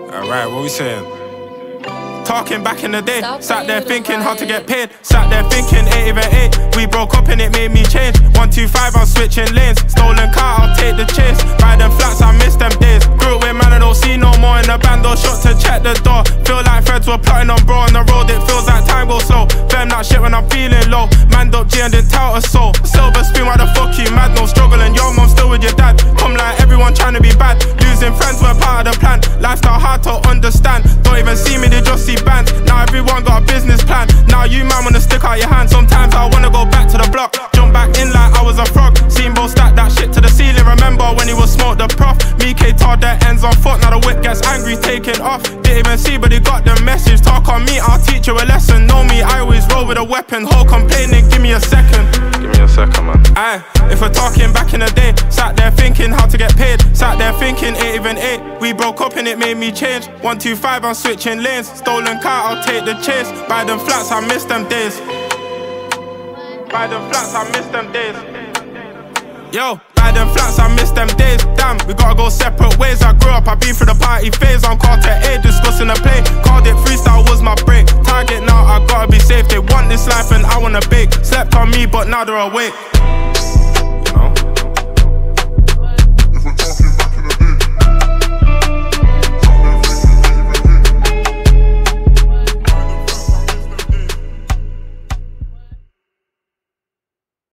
Alright, what we saying? Talking back in the day, sat there thinking how to get paid. Sat there thinking 8 even 8. We broke up and it made me change. 125, I'm switching lanes. Stolen car, I'll take the chase. Buy them flats, I miss them days. Grew up with man, I don't see no more in the band. Or shot to check the door. Feel like feds were plotting on bro on the road. It feels like time goes slow. Fam that shit when I'm feeling low. Manned up G and didn't tout a soul. Silver spoon, why the fuck you mad? No struggle and your mom still with your dad. Come like everyone trying to be bad. Losing friends were part of the plan. Lifestyle hard to understand. Don't even see me, they just see bands. Now everyone got a business plan. Now you man wanna stick out your hand. Sometimes I wanna go back to the block. Jump back in like I was a frog. Seen bro stack that shit to the ceiling. Remember when he was smoked the prof? Me K-Tar, their ends on foot. Now the whip gets angry, taking off. Didn't even see but he got the message. Talk on me, I'll teach you a lesson. Know me, I always roll with a weapon. Whole complaining, give me a second. Give me a second, man. Aye, if we're talking back in the day, sat there thinking how to get paid. Sat there thinking 8 even 8. We broke up and it made me change. 125, I'm switching lanes. Stolen car, I'll take the chase. Buy them flats, I miss them days. Buy them flats, I miss them days. Yo, buy them flats, I miss them days. Damn, we gotta go separate ways. I grew up, I been through the party phase. On Carter A, discussing the play. Called it freestyle was my break. Target now, I gotta be safe. They want this life and I wanna bake. Slept on me, but now they're awake.